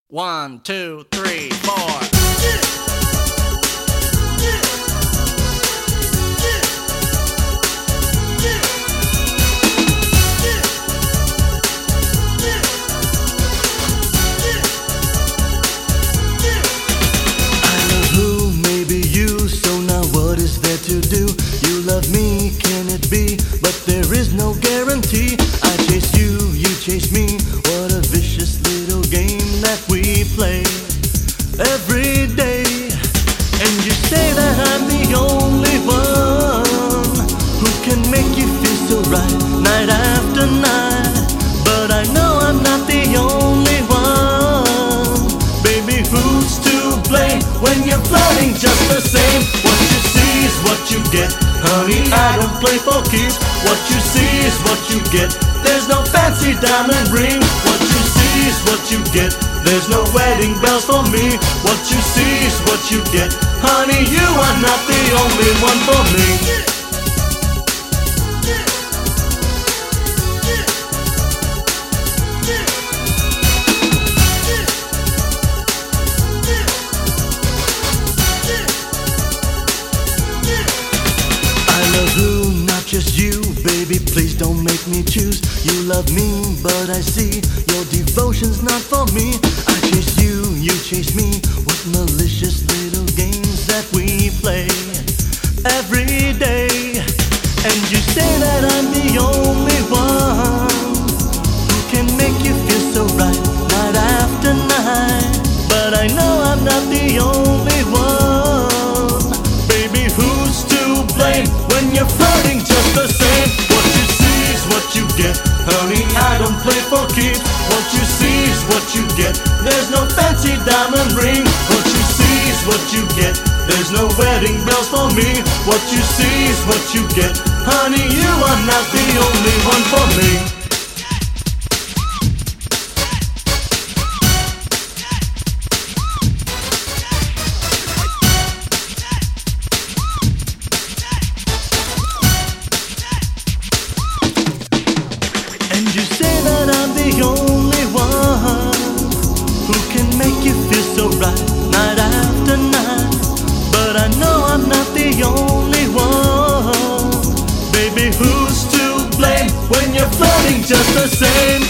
1, 2, 3, 4. To do. You love me, can it be? But there is no guarantee. I chase you, you chase me. What a vicious little game that we play every day. And you say that I'm the only one who can make you feel so right night after night. But I know I'm not the only one. Baby, who's to blame when you're flirting just the same? What you see is what you get, honey, I don't play for keeps. What you see is what you get, there's no fancy diamond ring. What you see is what you get, there's no wedding bells for me. What you see is what you get, honey, you are not the only one for me. Just you, baby, please don't make me choose. You love me, but I see your devotion's not for me. I chase you, you chase me. What malicious little games that we play every day. And you say that I'm the only one who can make you feel so right night after night. But I know I'm not the only one. Baby, who's to blame when you're flirting just the same? What you see is what you get, honey, I don't play for keeps. What you see is what you get, there's no fancy diamond ring. What you see is what you get, there's no wedding bells for me. What you see is what you get, honey, you are not the only one for me. You say that I'm the only one who can make you feel so right night after night. But I know I'm not the only one. Baby, who's to blame when you're flirting just the same?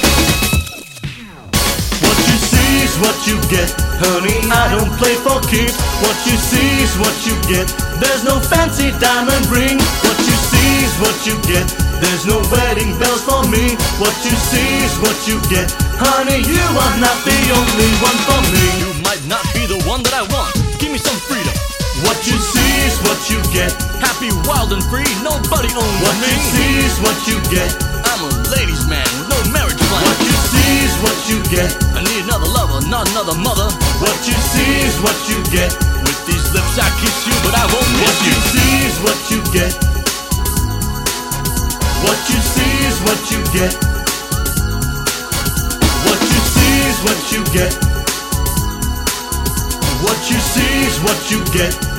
What you see is what you get, honey, I don't play for keeps. What you see is what you get, there's no fancy diamond ring. What you see is what you get, there's no wedding bells for me. What you see is what you get, honey, you are not the only one for me. You might not be the one that I want, give me some freedom. What you see is what you get, happy, wild and free, nobody owns what me. What you see is what you get, I'm a ladies' man with no marriage plan. What you see is what you get, I need another lover, not another mother. What you see is what you get, with these lips I kiss you but I won't miss you. What you see is what you get, what you see is what you get. What you see is what you get. What you see is what you get.